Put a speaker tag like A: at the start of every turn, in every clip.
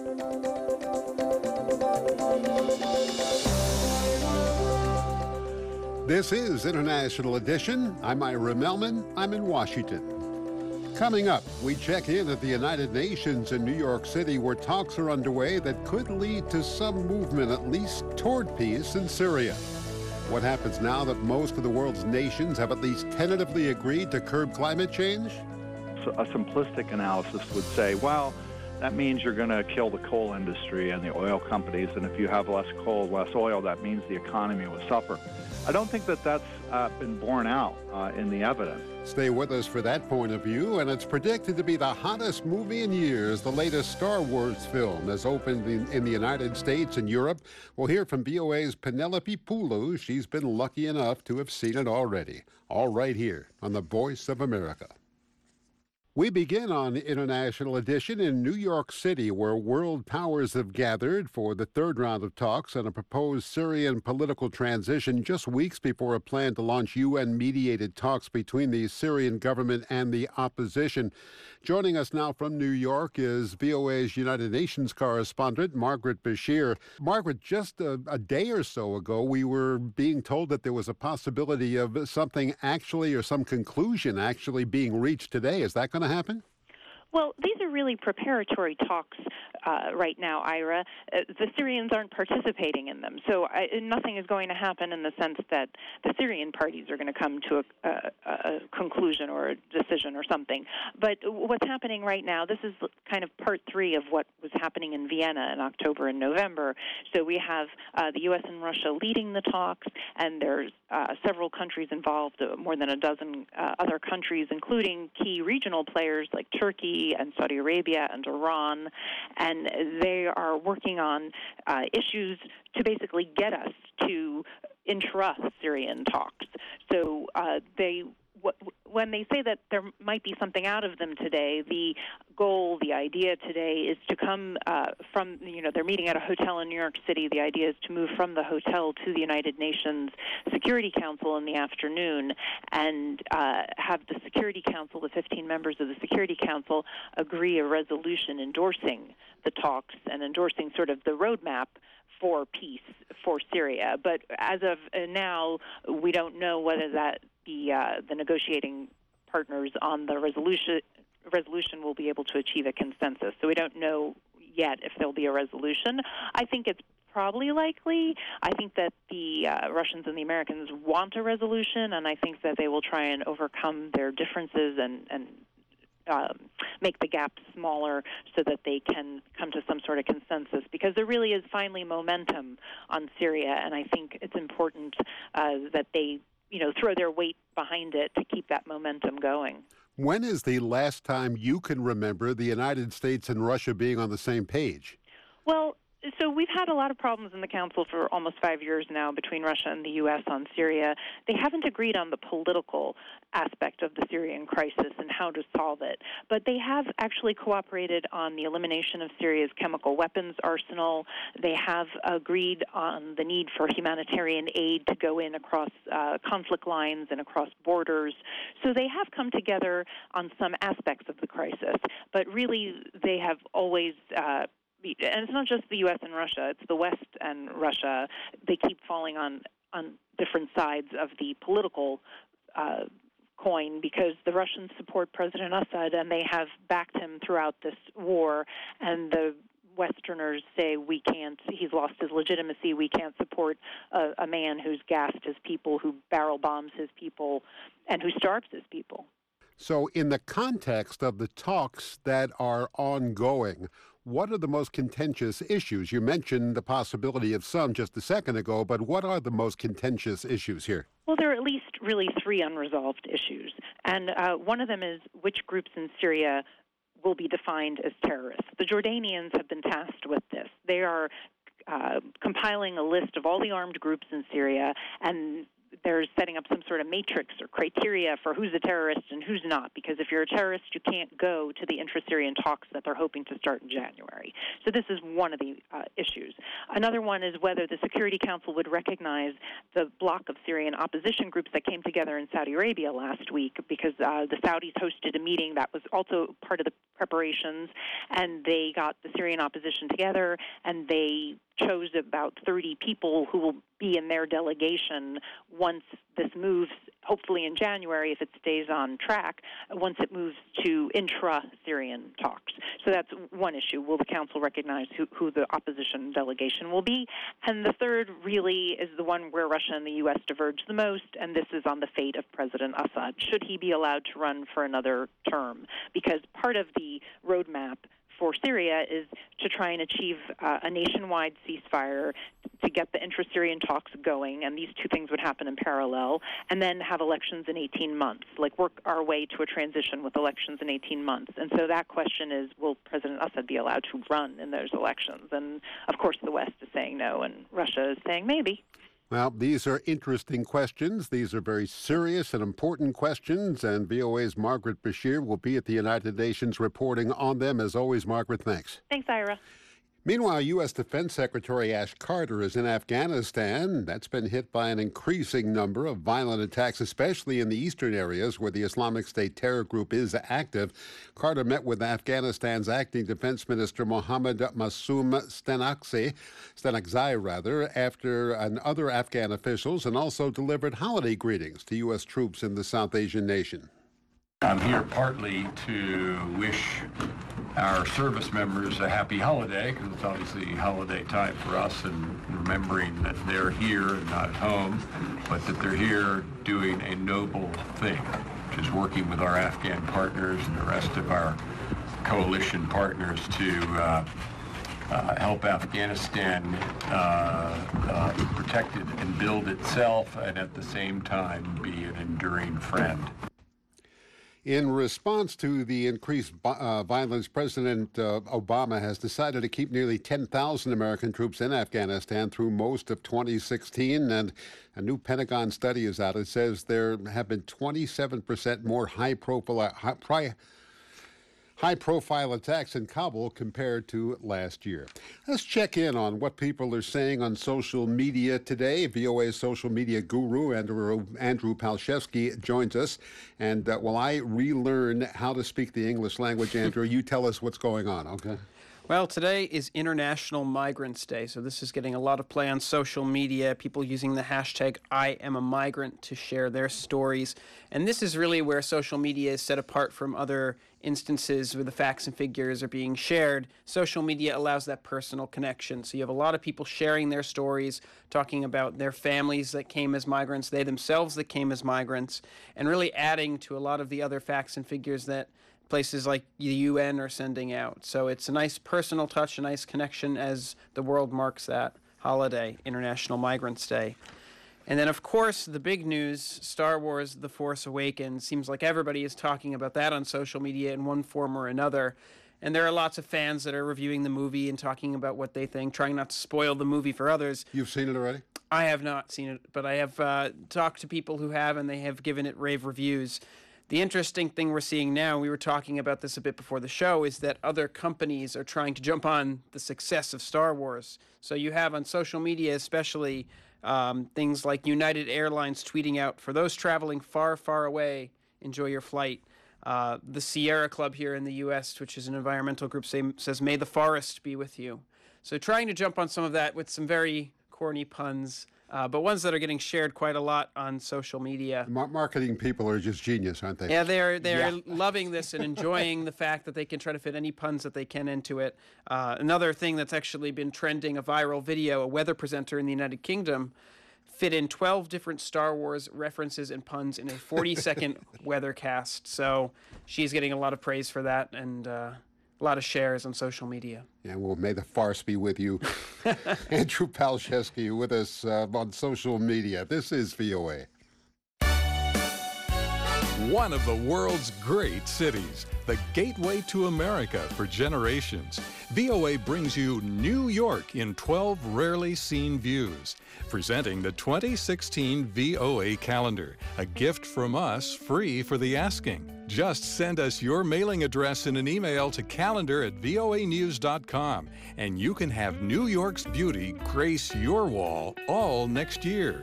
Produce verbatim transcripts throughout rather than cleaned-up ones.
A: This is International Edition. I'm Ira Melman. I'm in Washington. Coming up, we check in at the United Nations in New York City, where talks are underway that could lead to some movement, at least toward peace in Syria. What happens now that most of the world's nations have at least tentatively agreed to curb climate change?
B: So a simplistic analysis would say, well, that means you're going to kill the coal industry and the oil companies, and if you have less coal, less oil, that means the economy will suffer. I don't think that that's uh, been borne out uh, in the evidence.
A: Stay with us for that point of view, and it's predicted to be the hottest movie in years. The latest Star Wars film has opened in, in the United States and Europe. We'll hear from V O A's Penelope Poulou. She's been lucky enough to have seen it already. All right here on The Voice of America. We begin on International Edition in New York City, where world powers have gathered for the third round of talks on a proposed Syrian political transition just weeks before a plan to launch U N-mediated talks between the Syrian government and the opposition. Joining us now from New York is V O A's United Nations correspondent, Margaret Beshear. Margaret, just a, a day or so ago, we were being told that there was a possibility of something actually, or some conclusion actually being reached today. Is that going to happen?
C: Well, these are really preparatory talks uh, right now, Ira. Uh, the Syrians aren't participating in them, so I, nothing is going to happen in the sense that the Syrian parties are going to come to a, a, a conclusion or a decision or something. But what's happening right now, this is kind of part three of what was happening in Vienna in October and November. So we have uh, the U S and Russia leading the talks, and there's uh, several countries involved, uh, more than a dozen uh, other countries, including key regional players like Turkey and Saudi Arabia and Iran, and they are working on uh, issues to basically get us to interrupt Syrian talks. So uh, they, w- when they say that there might be something out of them today, the goal, the idea today is to come uh, from, you know, they're meeting at a hotel in New York City. The idea is to move from the hotel to the United Nations Security Council in the afternoon and uh, have the Security Council, the fifteen members of the Security Council, agree a resolution endorsing the talks and endorsing sort of the roadmap for peace for Syria. But as of now, we don't know whether that the uh, the negotiating partners on the resolution resolution will be able to achieve a consensus. So we don't know yet if there'll be a resolution. I think it's probably likely. I think that the uh, Russians and the Americans want a resolution, and I think that they will try and overcome their differences and, and um, make the gap smaller so that they can come to some sort of consensus, because there really is finally momentum on Syria, and I think it's important uh, that they, you know, throw their weight behind it to keep that momentum going.
A: When is the last time you can remember the United States and Russia being on the same page?
C: Well, so we've had a lot of problems in the Council for almost five years now between Russia and the U S on Syria. They haven't agreed on the political aspect of the Syrian crisis and how to solve it. But they have actually cooperated on the elimination of Syria's chemical weapons arsenal. They have agreed on the need for humanitarian aid to go in across uh, conflict lines and across borders. So they have come together on some aspects of the crisis. But really, they have always uh, and it's not just the U S and Russia, it's the West and Russia. They keep falling on, on different sides of the political uh, coin, because the Russians support President Assad and they have backed him throughout this war, and the Westerners say we can't, he's lost his legitimacy, we can't support a, a man who's gassed his people, who barrel bombs his people, and who starves his people.
A: So in the context of the talks that are ongoing, what are the most contentious issues? You mentioned the possibility of some just a second ago, but what are the most contentious issues here?
C: Well, there are at least really three unresolved issues. And uh, one of them is which groups in Syria will be defined as terrorists. The Jordanians have been tasked with this. They are uh, compiling a list of all the armed groups in Syria, and they're setting up some sort of matrix or criteria for who's a terrorist and who's not, because if you're a terrorist, you can't go to the intra-Syrian talks that they're hoping to start in January. So this is one of the uh, issues. Another one is whether the Security Council would recognize the bloc of Syrian opposition groups that came together in Saudi Arabia last week, because uh, the Saudis hosted a meeting that was also part of the preparations, and they got the Syrian opposition together, and they chose about thirty people who will be in their delegation once this moves, hopefully in January if it stays on track, once it moves to intra-Syrian talks. So that's one issue. Will the Council recognize who, who the opposition delegation will be? And the third really is the one where Russia and the U S diverge the most, and this is on the fate of President Assad. Should he be allowed to run for another term? Because part of the roadmap for Syria is to try and achieve uh, a nationwide ceasefire to get the intra-Syrian talks going, and these two things would happen in parallel, and then have elections in eighteen months, like work our way to a transition with elections in eighteen months. And so that question is, will President Assad be allowed to run in those elections? And, of course, the West is saying no, and Russia is saying maybe.
A: Well, these are interesting questions. These are very serious and important questions, and V O A's Margaret Bashir will be at the United Nations reporting on them. As always, Margaret, thanks.
C: Thanks, Ira.
A: Meanwhile, U S. Defense Secretary Ash Carter is in Afghanistan. That's been hit by an increasing number of violent attacks, especially in the eastern areas where the Islamic State terror group is active. Carter met with Afghanistan's acting defense minister Mohammad Masoom Stenakzai, Stenakzai rather, after and other Afghan officials, and also delivered holiday greetings to U S troops in the South Asian nation.
D: I'm here partly to wish our service members a happy holiday, because it's obviously holiday time for us, and remembering that they're here and not at home, but that they're here doing a noble thing, which is working with our Afghan partners and the rest of our coalition partners to uh, uh, help Afghanistan uh, uh, protect it and build itself, and at the same time be an enduring friend.
A: In response to the increased uh, violence, President uh, Obama has decided to keep nearly ten thousand American troops in Afghanistan through most of twenty sixteen. And a new Pentagon study is out. It says there have been twenty-seven percent more high-profile high, high-profile attacks in Kabul compared to last year. Let's check in on what people are saying on social media today. V O A's social media guru, Andrew, Andrew Palczewski, joins us. And uh, while I relearn how to speak the English language, Andrew, you tell us what's going on, okay?
E: Well, today is International Migrants Day, so this is getting a lot of play on social media, people using the hashtag I am a migrant to share their stories. And this is really where social media is set apart from other instances where the facts and figures are being shared. Social media allows that personal connection. So you have a lot of people sharing their stories, talking about their families that came as migrants, they themselves that came as migrants, and really adding to a lot of the other facts and figures that places like the U N are sending out. So it's a nice personal touch, a nice connection as the world marks that holiday, International Migrants Day. And then, of course, the big news, Star Wars The Force Awakens. Seems like everybody is talking about that on social media in one form or another. And there are lots of fans that are reviewing the movie and talking about what they think, trying not to spoil the movie for others.
A: You've seen it already?
E: I have not seen it, but I have uh, talked to people who have, and they have given it rave reviews. The interesting thing we're seeing now, we were talking about this a bit before the show, is that other companies are trying to jump on the success of Star Wars. So you have on social media especially um, things like United Airlines tweeting out, for those traveling far, far away, enjoy your flight. Uh, the Sierra Club here in the U S, which is an environmental group, say, says, may the forest be with you. So trying to jump on some of that with some very corny puns, Uh, but ones that are getting shared quite a lot on social media.
A: Mar- marketing people are just genius, aren't they?
E: Yeah, they're they're
A: yeah.
E: loving this and enjoying the fact that they can try to fit any puns that they can into it. Uh, another thing that's actually been trending, a viral video, a weather presenter in the United Kingdom fit in twelve different Star Wars references and puns in a forty-second weathercast. So she's getting a lot of praise for that, and uh, a lot of shares on social media.
A: Yeah, well, may the farce be with you. Andrew Palczewski with us uh, on social media. This is V O A.
F: One of the world's great cities, the gateway to America for generations. V O A brings you New York in twelve rarely seen views. Presenting the twenty sixteen V O A calendar, a gift from us free for the asking. Just send us your mailing address in an email to calendar at V O A news dot com, and you can have New York's beauty grace your wall all next year.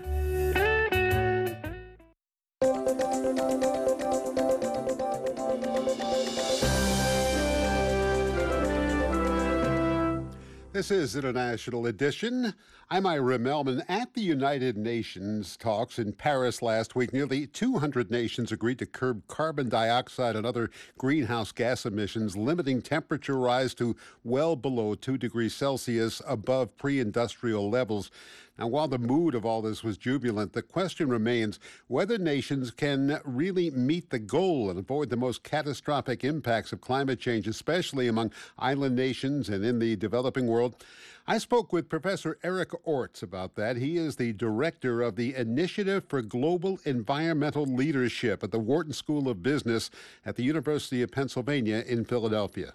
A: This is International Edition. I'm Ira Melman. At the United Nations talks in Paris last week, nearly two hundred nations agreed to curb carbon dioxide and other greenhouse gas emissions, limiting temperature rise to well below two degrees Celsius above pre-industrial levels. Now, while the mood of all this was jubilant, the question remains whether nations can really meet the goal and avoid the most catastrophic impacts of climate change, especially among island nations and in the developing world. I spoke with Professor Eric Orts about that. He is the director of the Initiative for Global Environmental Leadership at the Wharton School of Business at the University of Pennsylvania in Philadelphia.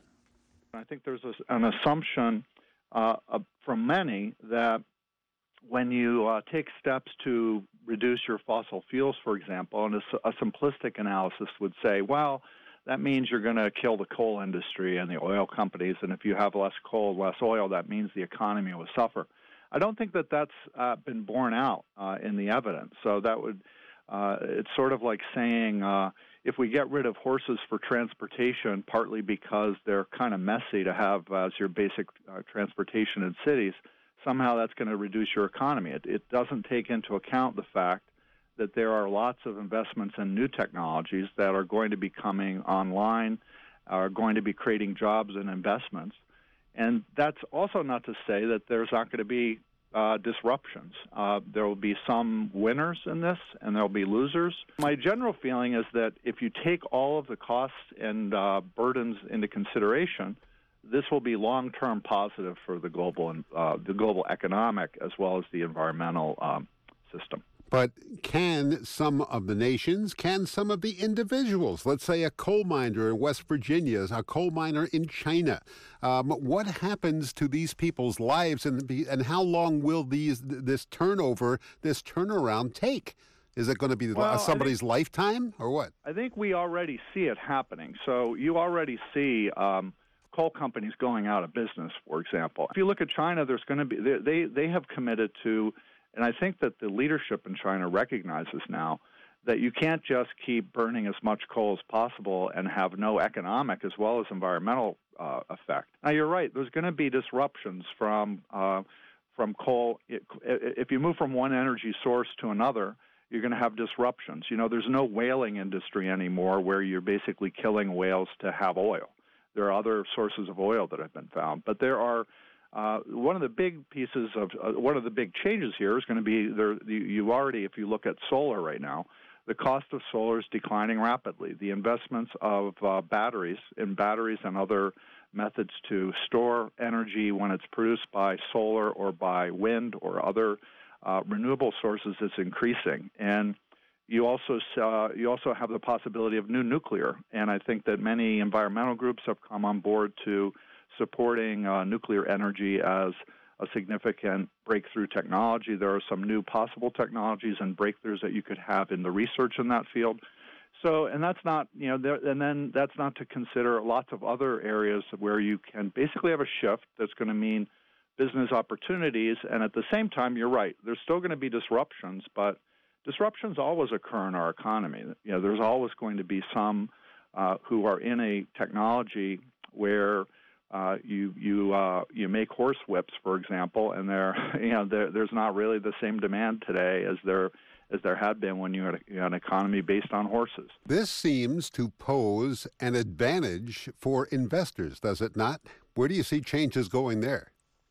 B: I think there's an assumption uh, from many that when you uh, take steps to reduce your fossil fuels, for example, and a, a simplistic analysis would say, well, that means you're going to kill the coal industry and the oil companies, and if you have less coal, less oil, that means the economy will suffer. I don't think that that's uh, been borne out uh, in the evidence. So that would, uh, it's sort of like saying uh, if we get rid of horses for transportation, partly because they're kind of messy to have as your basic uh, transportation in cities, somehow that's going to reduce your economy. It, it doesn't take into account the fact that there are lots of investments in new technologies that are going to be coming online, are going to be creating jobs and investments. And that's also not to say that there's not going to be uh, disruptions. Uh, there will be some winners in this, and there will be losers. My general feeling is that if you take all of the costs and uh, burdens into consideration, this will be long-term positive for the global, uh, the global economic as well as the environmental um, system.
A: But can some of the nations, can some of the individuals, let's say a coal miner in West Virginia, a coal miner in China, um, what happens to these people's lives, and and how long will these this turnover, this turnaround take? Is it going to be
B: well,
A: somebody's
B: think,
A: lifetime, or what?
B: I think we already see it happening. So you already see um, coal companies going out of business, for example. If you look at China, there's going to be they they have committed to. And I think that the leadership in China recognizes now that you can't just keep burning as much coal as possible and have no economic as well as environmental uh, effect. Now, you're right. There's going to be disruptions from uh, from coal. It, if you move from one energy source to another, you're going to have disruptions. You know, there's no whaling industry anymore where you're basically killing whales to have oil. There are other sources of oil that have been found, but there are Uh, one of the big pieces of uh, one of the big changes here is going to be there. You, you already, if you look at solar right now, the cost of solar is declining rapidly. The investments of uh, batteries in batteries and other methods to store energy when it's produced by solar or by wind or other uh, renewable sources is increasing. And you also uh, you also have the possibility of new nuclear. And I think that many environmental groups have come on board to supporting uh, nuclear energy as a significant breakthrough technology. There are some new possible technologies and breakthroughs that you could have in the research in that field. So, and that's not, you know, there, and then that's not to consider lots of other areas where you can basically have a shift that's going to mean business opportunities. And at the same time, you're right, there's still going to be disruptions, but disruptions always occur in our economy. You know, there's always going to be some uh, who are in a technology where Uh, you you uh, you make horse whips, for example, and there you know there, there's not really the same demand today as there as there had been when you had, a, you had an economy based on horses.
A: This seems to pose an advantage for investors, does it not? Where do you see changes going there?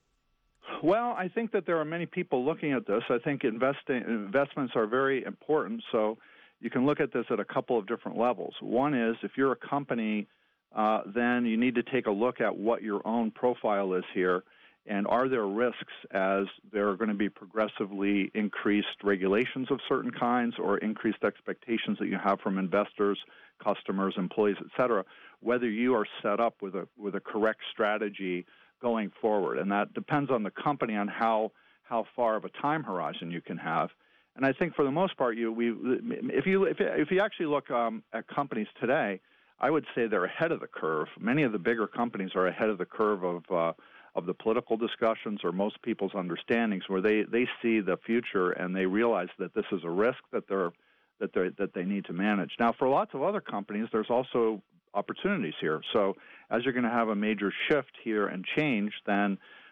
B: Well, I think that there are many people looking at this. I think investing investments are very important. So you can look at this at a couple of different levels. One is if you're a company. Uh, then you need to take a look at what your own profile is here, and are there risks as there are going to be progressively increased regulations of certain kinds or increased expectations that you have from investors, customers, employees, et cetera, whether you are set up with a with a correct strategy going forward. And that depends on the company on how how far of a time horizon you can have. And I think for the most part, you we if you if, if you actually look um, at companies today, I would say they're ahead of the curve. Many of the bigger companies are ahead of the curve of uh, of the political discussions or most people's understandings, where they, they see the future and they realize that this is a risk that they're that they that they need to manage. Now, for lots of other companies, there's also opportunities here. So, as you're going to have a major shift here and change, then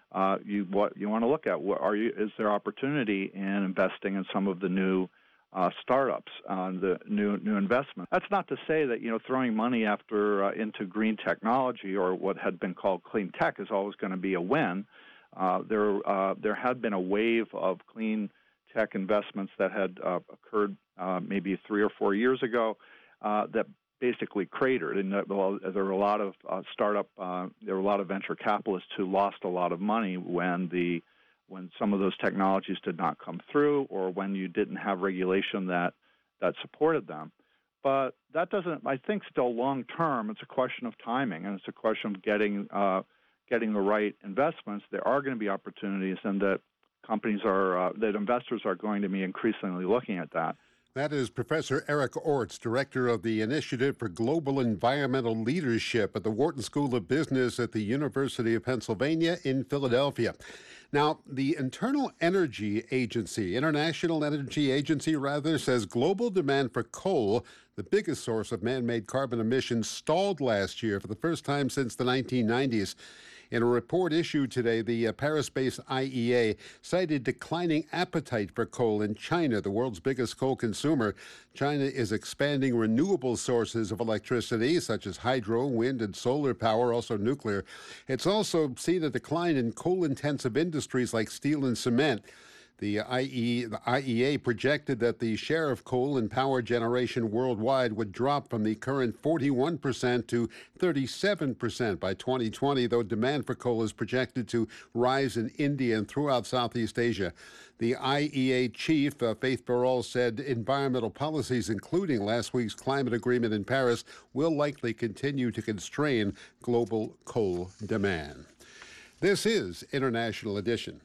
B: uh, you what you want to look at. What are you? Is there opportunity in investing in some of the new uh, startups, uh, the new new investment? That's not to say that you know throwing money after uh, into green technology or what had been called clean tech is always going to be a win. Uh, there uh, there had been a wave of clean tech investments that had uh, occurred uh, maybe three or four years ago uh, that basically cratered, and uh, well, there were a lot of uh, startup, uh, there were a lot of venture capitalists who lost a lot of money when the when some of those technologies did not come through, or when you didn't have regulation that that supported them. But that doesn't, I think, still long term, it's a question of timing, and it's a question of getting uh, getting the right investments. There are going to be opportunities, and that companies are uh, that investors are going to be increasingly looking at that.
A: That is Professor Eric Orts, Director of the Initiative for Global Environmental Leadership at the Wharton School of Business at the University of Pennsylvania in Philadelphia. Now, the Internal Energy Agency, International Energy Agency rather, says global demand for coal, the biggest source of man-made carbon emissions, stalled last year for the first time since the nineteen nineties. In a report issued today, the uh, Paris-based I E A cited declining appetite for coal in China, the world's biggest coal consumer. China is expanding renewable sources of electricity, such as hydro, wind, and solar power, also nuclear. It's also seen a decline in coal-intensive industries like steel and cement. The I E, the I E A projected that the share of coal in power generation worldwide would drop from the current forty-one percent to thirty-seven percent by twenty twenty, though demand for coal is projected to rise in India and throughout Southeast Asia. The I E A chief, uh, Faith Burrell, said environmental policies, including last week's climate agreement in Paris, will likely continue to constrain global coal demand. This is International Edition.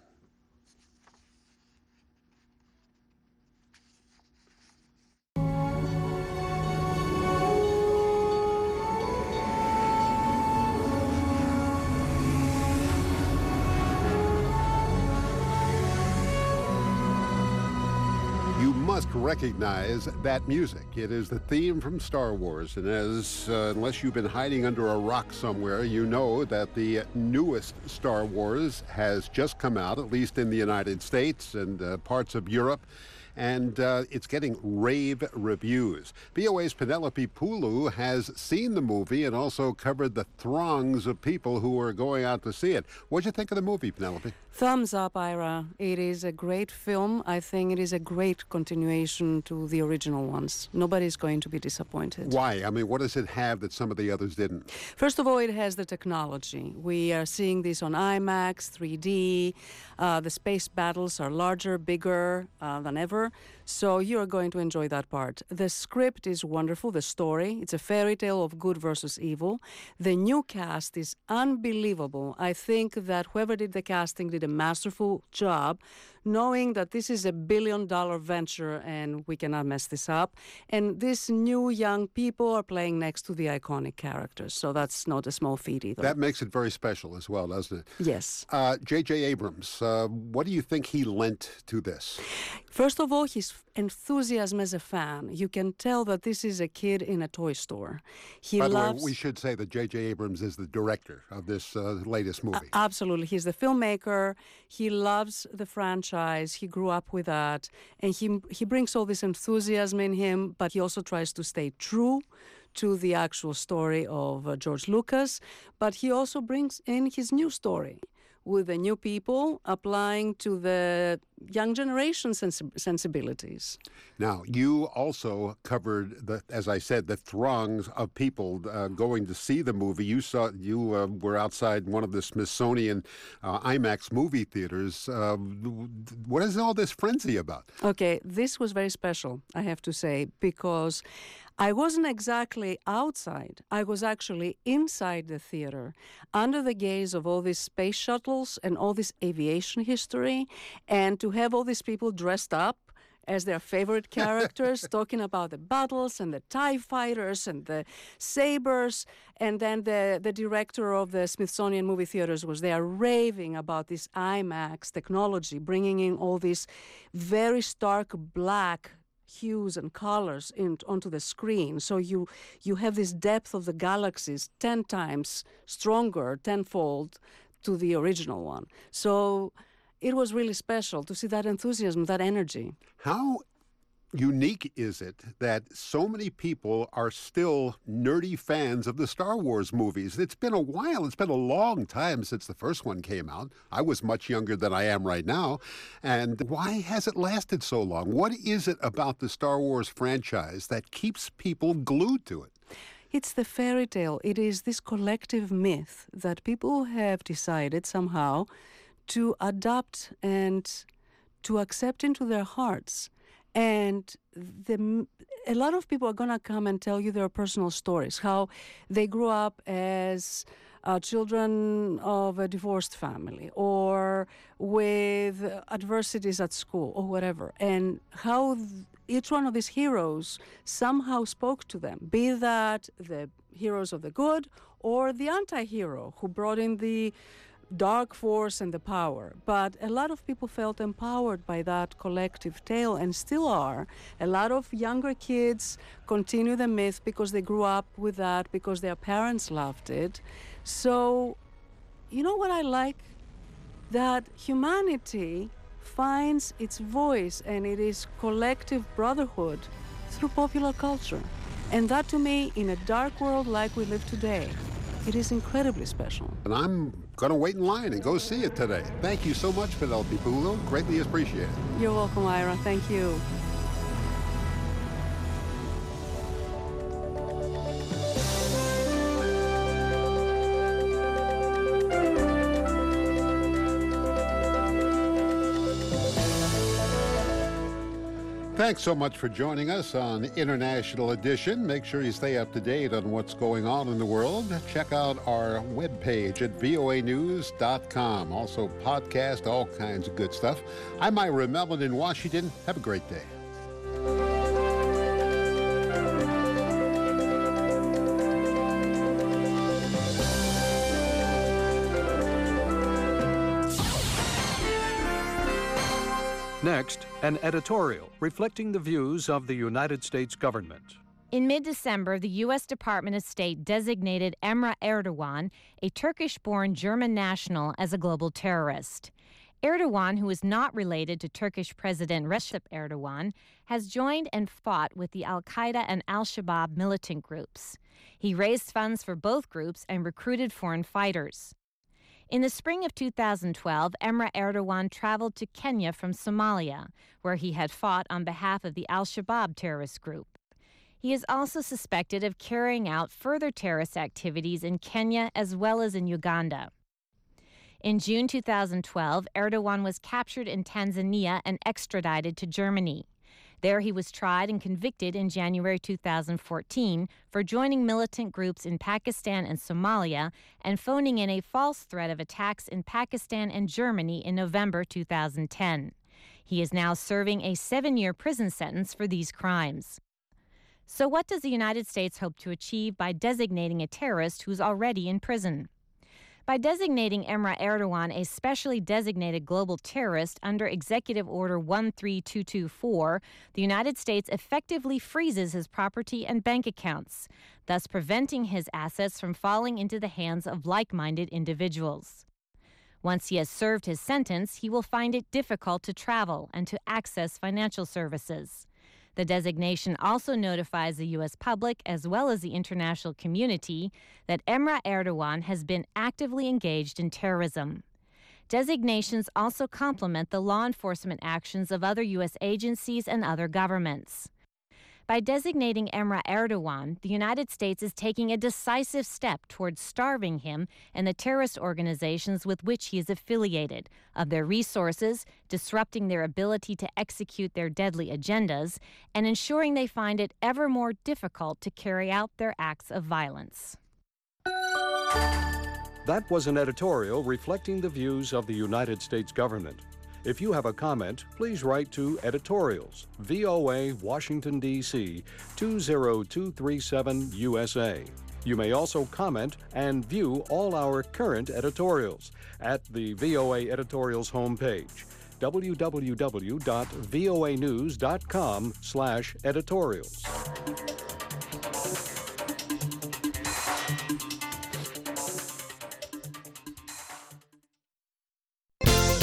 A: Must recognize that music. It is the theme from Star Wars, and as uh, unless you've been hiding under a rock somewhere, you know that the newest Star Wars has just come out, at least in the United States and uh, parts of Europe, and uh, it's getting rave reviews. V O A's Penelope Poulou has seen the movie and also covered the throngs of people who are going out to see it. What'd you think of the movie, Penelope?
G: Thumbs up, Ira. It is a great film. I think it is a great continuation to the original ones. Nobody's going to be disappointed.
A: Why? I mean, what does it have that some of the others didn't?
G: First of all, it has the technology. We are seeing this on IMAX, three D. Uh, the space battles are larger, bigger uh, than ever. So you're going to enjoy that part. The script is wonderful, the story. It's a fairy tale of good versus evil. The new cast is unbelievable. I think that whoever did the casting did a masterful job, knowing that this is a billion-dollar venture and we cannot mess this up. And these new young people are playing next to the iconic characters, so that's not a small feat either.
A: That makes it very special as well, doesn't it?
G: Yes.
A: Uh, J J Abrams, uh, what do you think he lent to this?
G: First of all, his enthusiasm as a fan. You can tell that this is a kid in a toy store. He
A: By the
G: loves...
A: way, we should say that J J Abrams is the director of this uh, latest movie.
G: A- absolutely. He's the filmmaker. He loves the franchise. He grew up with that. And he he brings all this enthusiasm in him, but he also tries to stay true to the actual story of uh, George Lucas. But he also brings in his new story with the new people applying to the young generation sens- sensibilities.
A: Now, you also covered, the, as I said, the throngs of people uh, going to see the movie. You saw you uh, were outside one of the Smithsonian uh, IMAX movie theaters. Uh, what is all this frenzy about?
G: Okay, this was very special, I have to say, because I wasn't exactly outside. I was actually inside the theater, under the gaze of all these space shuttles and all this aviation history, and to have all these people dressed up as their favorite characters, talking about the battles and the TIE fighters and the sabers. And then the, the director of the Smithsonian Movie Theaters was there raving about this IMAX technology, bringing in all these very stark black hues and colors in, onto the screen. So you you have this depth of the galaxies ten times stronger, tenfold, to the original one. So it was really special to see that enthusiasm, that energy.
A: How unique is it that so many people are still nerdy fans of the Star Wars movies? It's been a while. It's been a long time since the first one came out. I was much younger than I am right now. And why has it lasted so long? What is it about the Star Wars franchise that keeps people glued to it?
G: It's the fairy tale. It is this collective myth that people have decided somehow to adopt and to accept into their hearts. And the, a lot of people are going to come and tell you their personal stories, how they grew up as uh, children of a divorced family or with adversities at school or whatever, and how th- each one of these heroes somehow spoke to them, be that the heroes of the good or the anti-hero who brought in the dark force and the power. But a lot of people felt empowered by that collective tale and still are. A lot of younger kids continue the myth because they grew up with that, because their parents loved it. So, you know what I like? That humanity finds its voice, and it is collective brotherhood through popular culture. And that, to me, in a dark world like we live today, it is incredibly special.
A: And I'm going to wait in line and go see it today. Thank you so much, Penelope Poulos. Greatly appreciated.
G: You're welcome, Ira. Thank you.
A: Thanks so much for joining us on International Edition. Make sure you stay up to date on what's going on in the world. Check out our webpage at V O A news dot com. Also podcast, all kinds of good stuff. I'm Ira Melvin in Washington. Have a great day.
H: Next, an editorial reflecting the views of the United States government.
I: In mid-December, the U S Department of State designated Emre Erdogan, a Turkish-born German national, as a global terrorist. Erdogan, who is not related to Turkish President Recep Erdogan, has joined and fought with the Al-Qaeda and Al-Shabaab militant groups. He raised funds for both groups and recruited foreign fighters. In the spring of two thousand twelve, Emre Erdogan traveled to Kenya from Somalia, where he had fought on behalf of the Al-Shabaab terrorist group. He is also suspected of carrying out further terrorist activities in Kenya as well as in Uganda. In June two thousand twelve, Erdogan was captured in Tanzania and extradited to Germany. There he was tried and convicted in January two thousand fourteen for joining militant groups in Pakistan and Somalia and phoning in a false threat of attacks in Pakistan and Germany in November two thousand ten. He is now serving a seven-year prison sentence for these crimes. So what does the United States hope to achieve by designating a terrorist who's already in prison? By designating Emre Erdogan a specially designated global terrorist under Executive Order one three two two four, the United States effectively freezes his property and bank accounts, thus preventing his assets from falling into the hands of like-minded individuals. Once he has served his sentence, he will find it difficult to travel and to access financial services. The designation also notifies the U S public, as well as the international community, that Emre Erdogan has been actively engaged in terrorism. Designations also complement the law enforcement actions of other U S agencies and other governments. By designating Emre Erdogan, the United States is taking a decisive step towards starving him and the terrorist organizations with which he is affiliated of their resources, disrupting their ability to execute their deadly agendas, and ensuring they find it ever more difficult to carry out their acts of violence.
H: That was an editorial reflecting the views of the United States government. If you have a comment, please write to Editorials, V O A, Washington, D C two zero two three seven U S A. You may also comment and view all our current editorials at the V O A Editorials homepage, w w w dot v o a news dot com slash editorials.